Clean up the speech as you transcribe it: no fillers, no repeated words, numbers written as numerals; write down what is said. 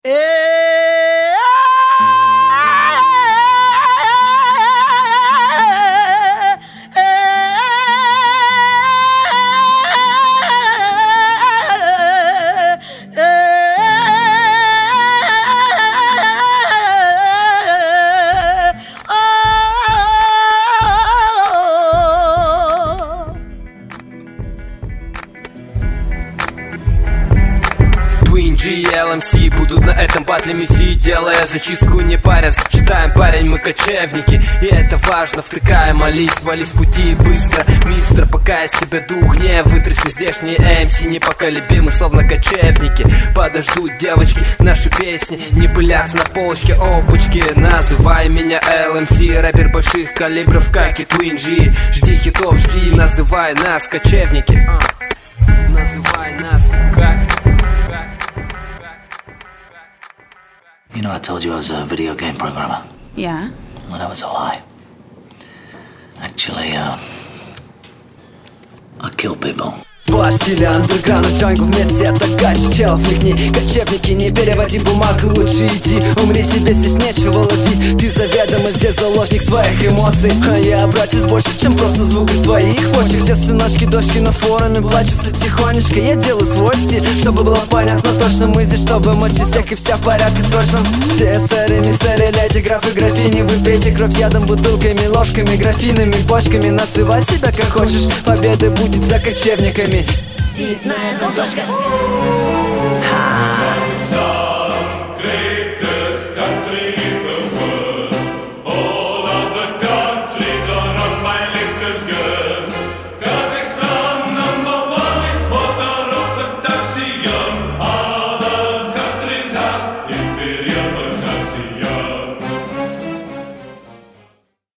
LMC будут на этом батле мессии, делая зачистку, не паря, зачитаем, парень, мы кочевники. И это важно, втыкаем, молись, вали с пути быстро, мистер, пока из тебя дух не вытрясни. Здешние MC непоколебимы, словно кочевники. Подождут девочки наши песни, не пылятся на полочке опачки. Называй меня LMC, рэпер больших калибров, как и Twin G. Жди хитов, жди, называй нас кочевники. Называй нас как? You know, I told you I was a video game programmer. Yeah? Well, that was a lie. Actually, I kill people. Два стиля, андерграунд и джангл вместе, это кач челов, фигни. Кочевники, не переводи бумагу, лучше иди. Умри, тебе здесь нечего ловить. Ты заведомо здесь заложник своих эмоций. А я, братец, больше, чем просто звук из твоих почек. Все сыночки, дочки на форуме плачутся тихонечко. Я делаю свой стиль, чтобы было понятно точно. Мы здесь, чтобы мочить всех и вся в порядке срочном. Все сэры, мистеры, леди, графы, графини. Вы пейте кровь ядом, бутылками, ложками, графинами, бочками. Называй себя как хочешь, победа будет за кочевниками. И на этом точка.